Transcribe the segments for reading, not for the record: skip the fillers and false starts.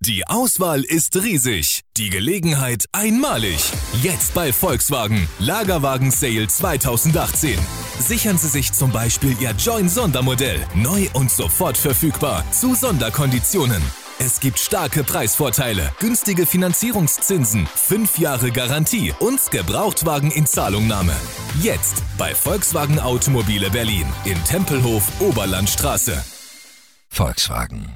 Die Auswahl ist riesig, die Gelegenheit einmalig. Jetzt bei Volkswagen, Lagerwagen Sale 2018. Sichern Sie sich zum Beispiel Ihr Join Sondermodell, neu und sofort verfügbar, zu Sonderkonditionen. Es gibt starke Preisvorteile, günstige Finanzierungszinsen, 5 Jahre Garantie und Gebrauchtwagen in Zahlungnahme. Jetzt bei Volkswagen Automobile Berlin in Tempelhof Oberlandstraße. Volkswagen.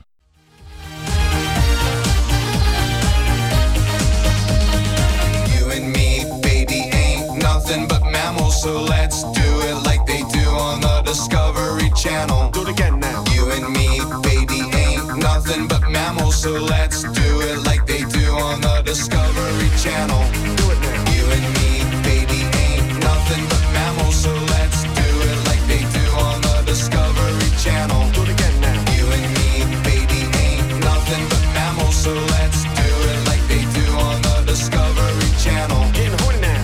Nothing but mammals, so let's do it like they do on the Discovery Channel. Do it again now. You and me, baby, ain't nothing but mammals, so let's do it like they do on the Discovery Channel. Do it now. You and me, baby, ain't nothing but mammals, so let's do it like they do on the Discovery Channel. Do it again now. You and me, baby, ain't nothing but mammals, so let's do it like they do on the Discovery Channel. Getting horny now.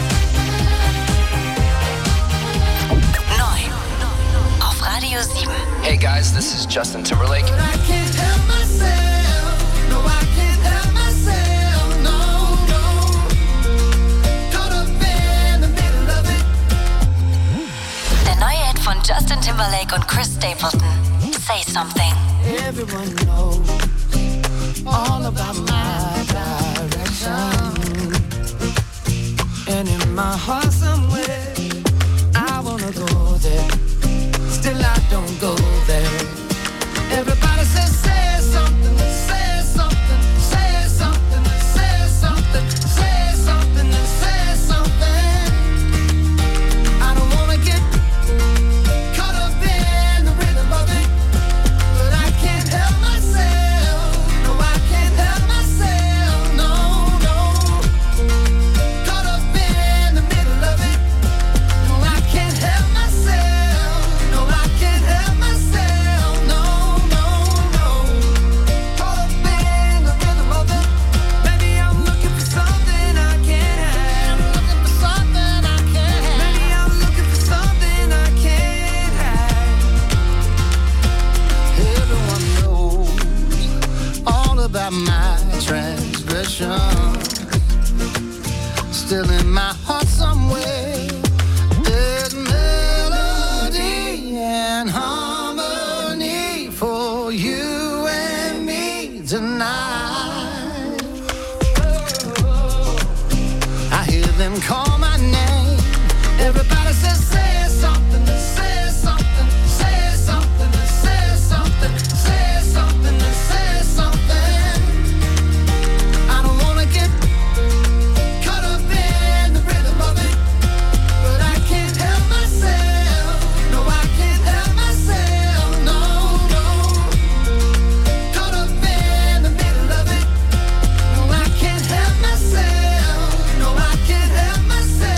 Radio 7. Hey guys, this is Justin Timberlake. But I can't help myself. No, I can't help myself. No, no. Caught up in the middle of it. Der neue Hit von Justin Timberlake und Chris Stapleton. Say Something. Everyone knows all about my direction. And in my heart somewhere, I wanna go there. Still I don't go there. Everybody says say something, say something, say something, say something, say something, say something. I don't wanna get caught up in the rhythm of it, but I can't help myself. No, I can't help myself. No, no. Caught up in the middle of it. No, I can't help myself. About my transgression, still in my heart somewhere, there's melody and harmony for you and me tonight. I hear them call my name. Everybody says say something, say something, say something, say something, say something, say something. Myself, no, I can't help myself.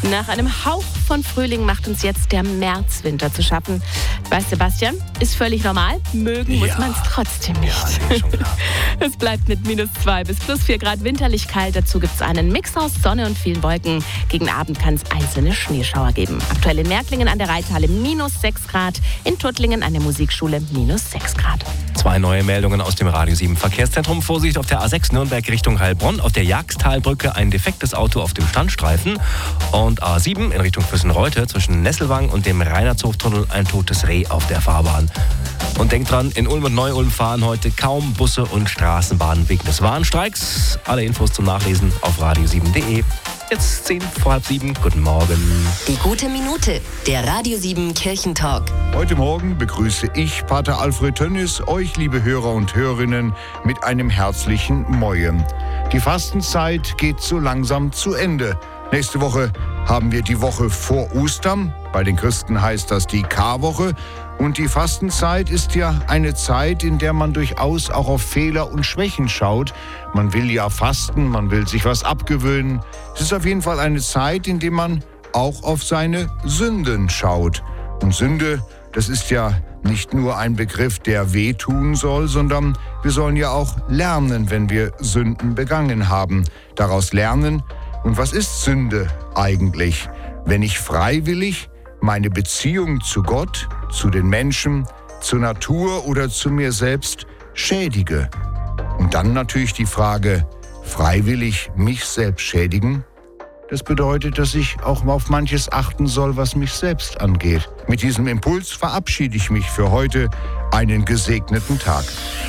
Nach einem Hauch von Frühling macht uns jetzt der Märzwinter zu schaffen. Weißt Sebastian, ist völlig normal. Mögen muss man es trotzdem nicht. Ja, nee, schon klar. Es bleibt mit -2 bis +4 Grad winterlich kalt. Dazu gibt es einen Mix aus Sonne und vielen Wolken. Gegen Abend kann es einzelne Schneeschauer geben. Aktuell in Märklingen an der Reithalle -6 Grad. In Tuttlingen an der Musikschule -6 Grad. 2 neue Meldungen aus dem Radio 7 Verkehrszentrum. Vorsicht auf der A6 Nürnberg Richtung Heilbronn. Auf der Jagsttalbrücke ein defektes Auto auf dem Standstreifen. Und A7 in Richtung Füssen-Reutte zwischen Nesselwang und dem Reinhardshoftunnel ein totes Reh auf der Fahrbahn. Und denkt dran, in Ulm und Neu-Ulm fahren heute kaum Busse und Straßenbahnen wegen des Warnstreiks. Alle Infos zum Nachlesen auf radio7.de. Jetzt 6:10. Guten Morgen. Die gute Minute, der Radio 7 Kirchentalk. Heute Morgen begrüße ich, Pater Alfred Tönnies, euch, liebe Hörer und Hörerinnen, mit einem herzlichen Moin. Die Fastenzeit geht so langsam zu Ende. Nächste Woche haben wir die Woche vor Ostern. Bei den Christen heißt das die Karwoche. Und die Fastenzeit ist ja eine Zeit, in der man durchaus auch auf Fehler und Schwächen schaut. Man will ja fasten, man will sich was abgewöhnen. Es ist auf jeden Fall eine Zeit, in der man auch auf seine Sünden schaut. Und Sünde, das ist ja nicht nur ein Begriff, der wehtun soll, sondern wir sollen ja auch lernen, wenn wir Sünden begangen haben. Daraus lernen. Und was ist Sünde eigentlich? Wenn ich freiwillig meine Beziehung zu Gott, zu den Menschen, zur Natur oder zu mir selbst schädige. Und dann natürlich die Frage, freiwillig mich selbst schädigen? Das bedeutet, dass ich auch auf manches achten soll, was mich selbst angeht. Mit diesem Impuls verabschiede ich mich für heute. Einen gesegneten Tag.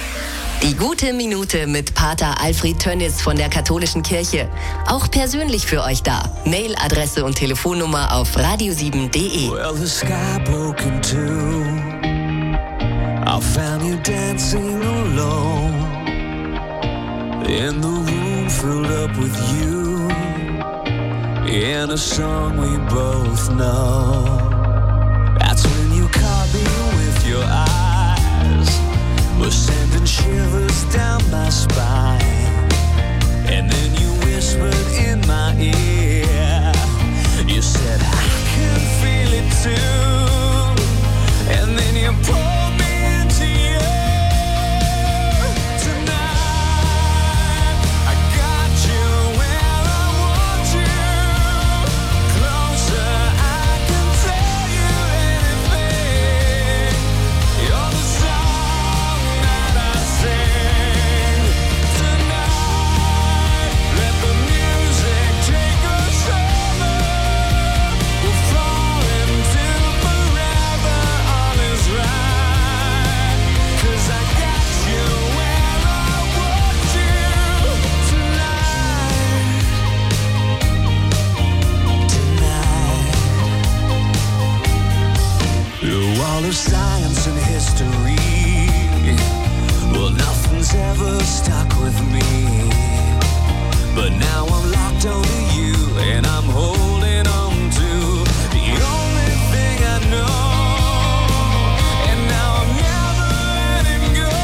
Die gute Minute mit Pater Alfred Tönnies von der Katholischen Kirche. Auch persönlich für euch da. Mailadresse und Telefonnummer auf radio7.de. Well, the sky broke in two. I found you dancing alone. In the room filled up with you. In a song we both know. That's when you caught me with your eyes. We're sending shivers down my spine. And then you whispered in my ear. You said, I can feel it too. And then you pulled me into you. Tonight, I got you where I want you. Closer, I can tell you anything. You're the song that I sing. Tonight, let the music take us over. We'll fall into forever, all is right. 'Cause I got you where I want you tonight. Through all of science and history, well, nothing's ever stuck with me. But now I'm locked onto you, and I'm holding on to the only thing I know. And now I'm never letting go.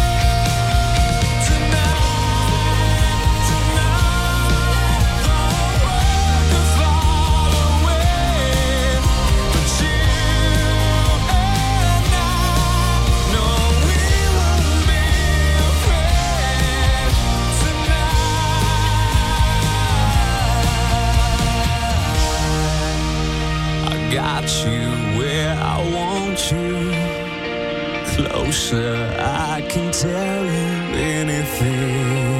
Tonight, the world could fall away, but you and I know we won't be afraid tonight. I got you where I want you. Closer, I can tell you anything.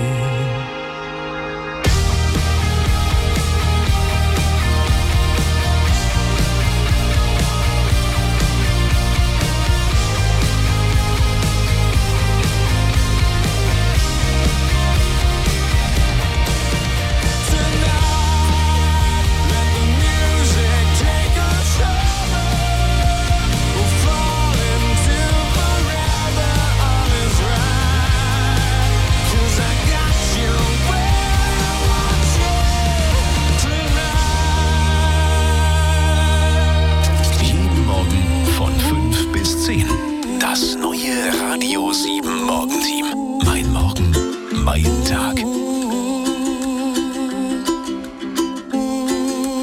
Let the music take us over. We'll fall into forever, all is right. 'Cause I got you where I want you tonight. Jeden Morgen von 5 bis 10. Das neue Radio 7 Morgenteam. Mein Morgen, mein Tag.